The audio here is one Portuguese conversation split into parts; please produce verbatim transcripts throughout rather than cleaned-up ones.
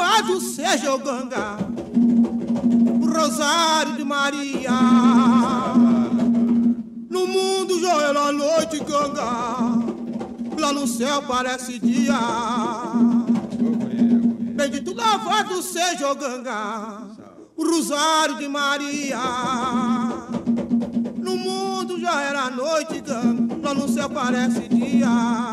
louvado seja o Ganga, o Rosário de Maria. No mundo já era noite, Ganga, lá no céu parece dia. Bendito louvado seja o Ganga, o Rosário de Maria. No mundo já era noite, Ganga, lá no céu parece dia.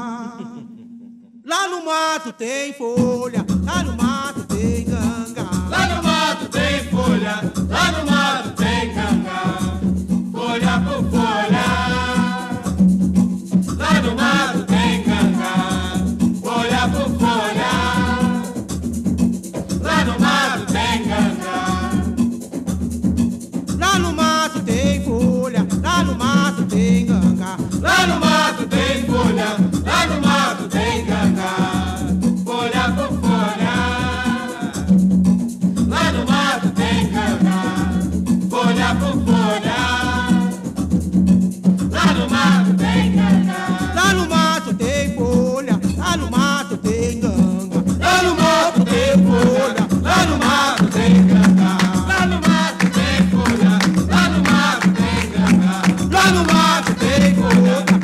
Lá no mato tem folha, lá no mato tem Ganga. Lá no mato tem folha, lá no mato tem Ganga. Folha por folha. Lá no mato tem Ganga. Folha por folha. Lá no mato tem Ganga. Lá no mato tem folha, lá no mato tem Ganga. Lá no mato tem folha, lá no mato tem Ganga. Folha por folha. Lá no mato tem Ganga. Folha por folha. Lá no mato tem Ganga. Lá no mato tem folha, lá no mato tem Ganga. Lá no mato tem folha, lá no mato tem Ganga. Lá no mato tem folha, lá no mato tem Ganga. Lá no mato tem folha.